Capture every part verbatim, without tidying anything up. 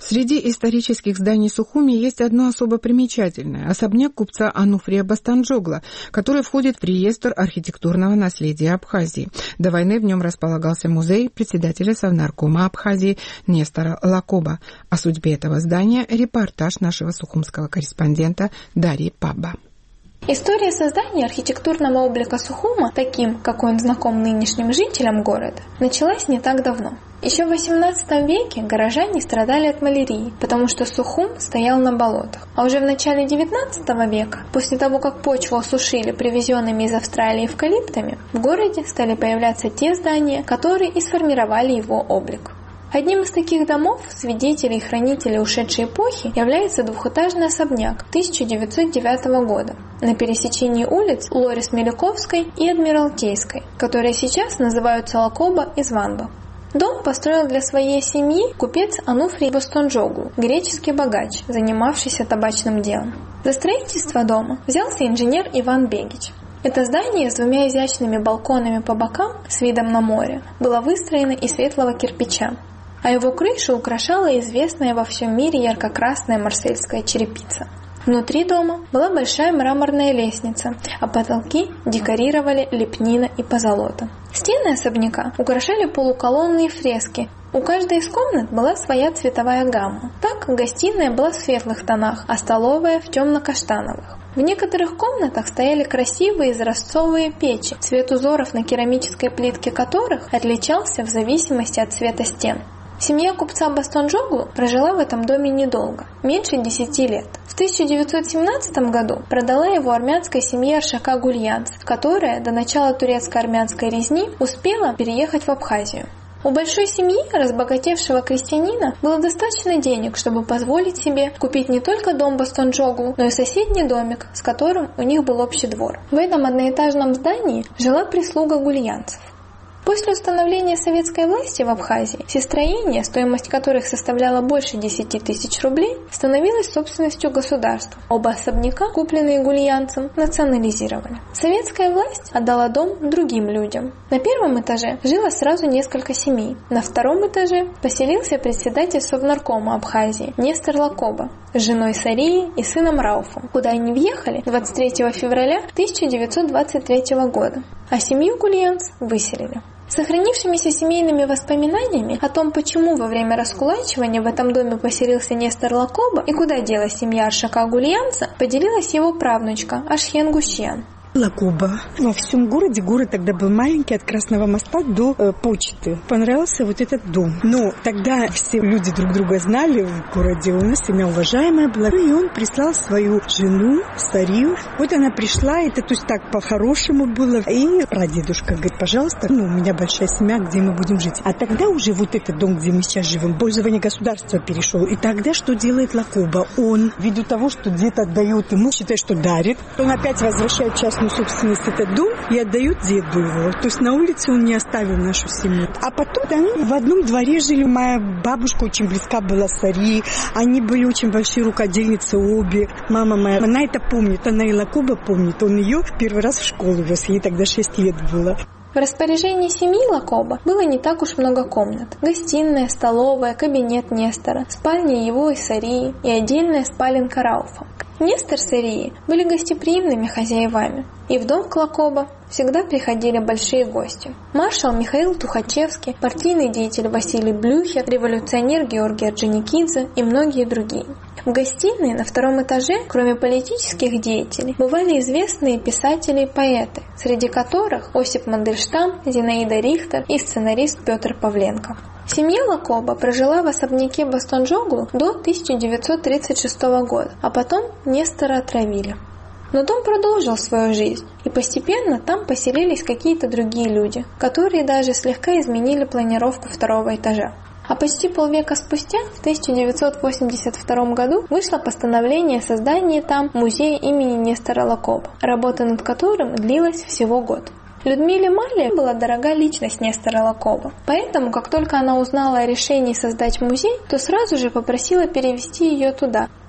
Среди исторических зданий Сухуми есть одно особо примечательное – особняк купца Ануфрия Бостанджогло, который входит в реестр архитектурного наследия Абхазии. До войны в нем располагался музей председателя Совнаркома Абхазии Нестора Лакоба. О судьбе этого здания репортаж нашего сухумского корреспондента Дарьи Паба. История создания архитектурного облика Сухума, таким, какой он знаком нынешним жителям города, началась не так давно. Еще в восемнадцатом веке горожане страдали от малярии, потому что Сухум стоял на болотах. А уже в начале девятнадцатого века, после того, как почву осушили привезенными из Австралии эвкалиптами, в городе стали появляться те здания, которые и сформировали его облик. Одним из таких домов, свидетелей и хранителей ушедшей эпохи, является двухэтажный особняк тысяча девятьсот девятого года на пересечении улиц Лорис-Меликовской и Адмиралтейской, которые сейчас называются Лакоба и Званба. Дом построил для своей семьи купец Ануфрий Бостанджогло, греческий богач, занимавшийся табачным делом. За строительство дома взялся инженер Иван Бегич. Это здание с двумя изящными балконами по бокам с видом на море было выстроено из светлого кирпича, а его крышу украшала известная во всем мире ярко-красная марсельская черепица. Внутри дома была большая мраморная лестница, а потолки декорировали лепнина и позолота. Стены особняка украшали полуколонные фрески. У каждой из комнат была своя цветовая гамма. Так, гостиная была в светлых тонах, а столовая в темно-каштановых. В некоторых комнатах стояли красивые изразцовые печи, цвет узоров на керамической плитке которых отличался в зависимости от цвета стен. Семья купца Бостанджогло прожила в этом доме недолго, меньше десяти лет. В тысяча девятьсот семнадцатом году продала его армянской семье Аршака Гульянц, которая до начала турецко-армянской резни успела переехать в Абхазию. У большой семьи разбогатевшего крестьянина было достаточно денег, чтобы позволить себе купить не только дом Бостанджогло, но и соседний домик, с которым у них был общий двор. В этом одноэтажном здании жила прислуга гульянцев. После установления советской власти в Абхазии все строения, стоимость которых составляла больше десяти тысяч рублей, становилось собственностью государства. Оба особняка, купленные гульянцем, национализировали. Советская власть отдала дом другим людям. На первом этаже жило сразу несколько семей. На втором этаже поселился председатель Совнаркома Абхазии Нестор Лакоба с женой Сарией и сыном Рауфом, куда они въехали двадцать третьего февраля тысяча девятьсот двадцать третьего года, а семью гульянц выселили. Сохранившимися семейными воспоминаниями о том, почему во время раскулачивания в этом доме поселился Нестор Лакоба и куда делась семья Аршака Гульянца, поделилась его правнучка Ашхен Гущьян. Лакоба. Во всем городе, город тогда был маленький, от Красного моста до э, почты. Понравился вот этот дом. Но тогда все люди друг друга знали в городе, у нас семья уважаемая была. И он прислал свою жену, Сарию. Вот она пришла, это то есть так по-хорошему было. И прадедушка говорит, пожалуйста, ну, у меня большая семья, где мы будем жить. А тогда уже вот этот дом, где мы сейчас живем, в пользование государства перешел. И тогда что делает Лакоба? Он, ввиду того, что дед отдает ему, считает, что дарит, он опять возвращает частную собственность этот дом и отдают деду его. То есть на улице он не оставил нашу семью. А потом они в одном дворе жили. Моя бабушка очень близка была с Сарией. Они были очень большие рукодельницы обе. Мама моя, она это помнит. Она и Лакоба помнит. Он ее первый раз в школу вез. Ей тогда шесть лет было. В распоряжении семьи Лакоба было не так уж много комнат. Гостиная, столовая, кабинет Нестора, спальня его и Сарии и отдельная спаленка Рауфа. Нестор с Сарией были гостеприимными хозяевами, и в дом к Лакоба всегда приходили большие гости. Маршал Михаил Тухачевский, партийный деятель Василий Блюхер, революционер Георгий Орджоникидзе и многие другие. В гостиной на втором этаже, кроме политических деятелей, бывали известные писатели и поэты, среди которых Осип Мандельштам, Зинаида Рихтер и сценарист Петр Павленко. Семья Лакоба прожила в особняке Бостанджогло до тысяча девятьсот тридцать шестого года, а потом Нестора отравили. Но дом продолжил свою жизнь, и постепенно там поселились какие-то другие люди, которые даже слегка изменили планировку второго этажа. А почти полвека спустя, в тысяча девятьсот восемьдесят втором году, вышло постановление о создании там музея имени Нестора Лакоба, работа над которым длилась всего год. Людмиле Марле была дорога личность Нестора Лакоба, поэтому, как только она узнала о решении создать музей, то сразу же попросила перевести ее туда.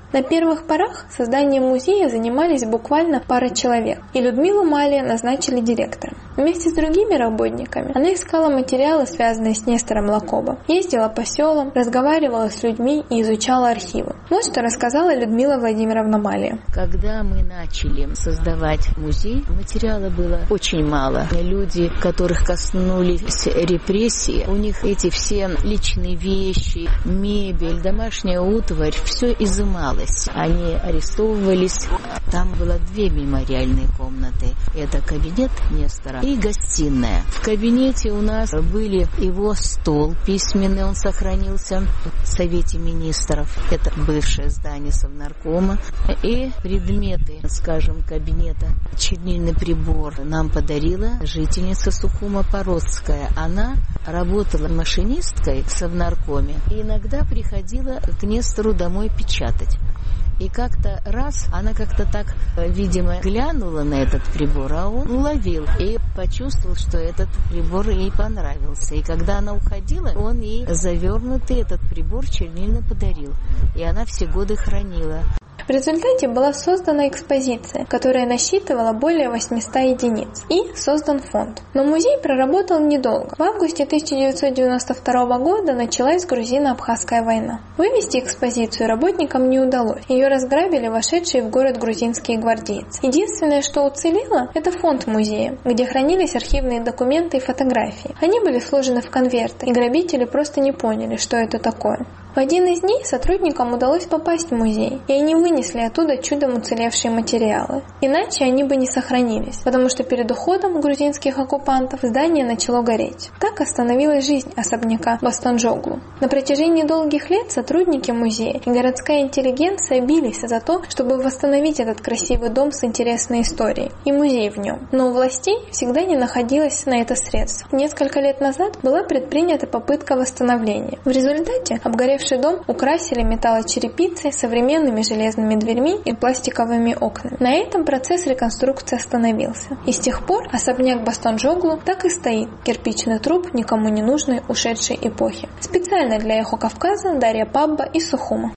На первых порах созданием музея занимались буквально пара человек, и Людмилу Малия назначили директором. Вместе с другими работниками она искала материалы, связанные с Нестором Лакоба, ездила по селам, разговаривала с людьми и изучала архивы. Вот что рассказала Людмила Владимировна Малия. Когда мы начали создавать музей, материала было очень мало. Люди, которых коснулись репрессии, у них эти все личные вещи, мебель, домашняя утварь, все изымалось. Они арестовывались. Там было две мемориальные комнаты. Это кабинет Нестора и гостиная. В кабинете у нас были его стол письменный, он сохранился в Совете министров. Это бывшее здание Совнаркома. И предметы, скажем, кабинета. Чернильный прибор нам подарила жительница Сухума Породская. Она работала машинисткой в Совнаркоме и иногда приходила к Нестору домой печатать. И как-то раз она как-то так, видимо, глянула на этот прибор, а он уловил и почувствовал, что этот прибор ей понравился. И когда она уходила, он ей завернутый этот прибор чернильно подарил. И она все годы хранила. В результате была создана экспозиция, которая насчитывала более восемьсот единиц, и создан фонд. Но музей проработал недолго. В августе тысяча девятьсот девяносто второго года началась грузино-абхазская война. Вывести экспозицию работникам не удалось. Ее разграбили вошедшие в город грузинские гвардейцы. Единственное, что уцелело, это фонд музея, где хранились архивные документы и фотографии. Они были сложены в конверты, и грабители просто не поняли, что это такое. В один из дней сотрудникам удалось попасть в музей, и они вынесли оттуда чудом уцелевшие материалы. Иначе они бы не сохранились, потому что перед уходом грузинских оккупантов здание начало гореть. Так остановилась жизнь особняка Бастонджоглу. На протяжении долгих лет сотрудники музея и городская интеллигенция бились за то, чтобы восстановить этот красивый дом с интересной историей и музей в нем. Но у властей всегда не находилось на это средств. Несколько лет назад была предпринята попытка восстановления. В результате обгоревший дом украсили металлочерепицей, современными железными дверьми и пластиковыми окнами. На этом процесс реконструкции остановился. И с тех пор особняк Бастонджоглу так и стоит, кирпичный труп никому не нужной ушедшей эпохи. Специально для Эхо Кавказа Дарья Пабба из Сухума.